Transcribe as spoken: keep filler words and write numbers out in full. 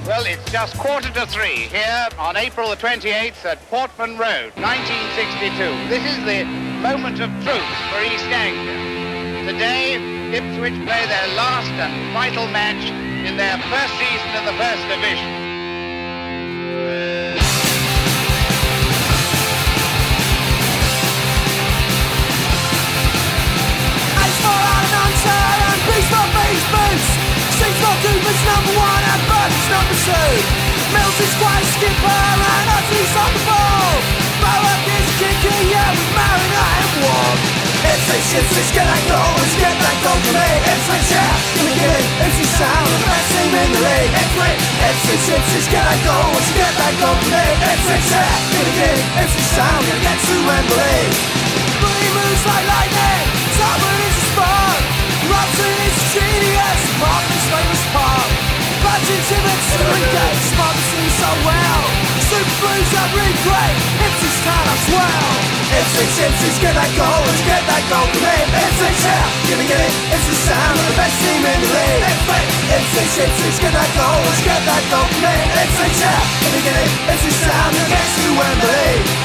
Well, it's just quarter to three here on April the twenty-eighth at Portman Road, nineteen sixty-two. This is the moment of truth for East Anglia. Today, Ipswich play their last and vital match in their first season in the First Division. Ace for Alanonta and Beast for Basements. Six for Cooper's number one and Burton's number two. Mills is quite a skipper and Utley's on the ball. Bowen is kicking, yeah, with Mariner and Ward. Ipswich, Ipswich, get that goal, let's get that goal for me. Ipswich, yeah, gimme, gimme, Ipswich sound, the best team in the league. Ipswich, Ipswich, Ipswich, get that goal, let's get that goal for me. Ipswich, yeah, gimme, gimme, Ipswich sound, gonna get to Wembley. But he moves like lightning, Tubman is a spark. Robson is a genius, Martin's famous park. Budget's in it, Surrey Gates, Martin sings so well. Super Blues are really great, Ipswich Town as well. Ipswich, Ipswich, get that goal, let's get that goal for me. Ipswich, yeah, gimme, gimme, Ipswich sound, the best team in the league. Ipswich, Ipswich, Ipswich, get that goal, let's get that goal for me. Ipswich, yeah, gimme, gimme, Ipswich sound, gonna get to Wembley.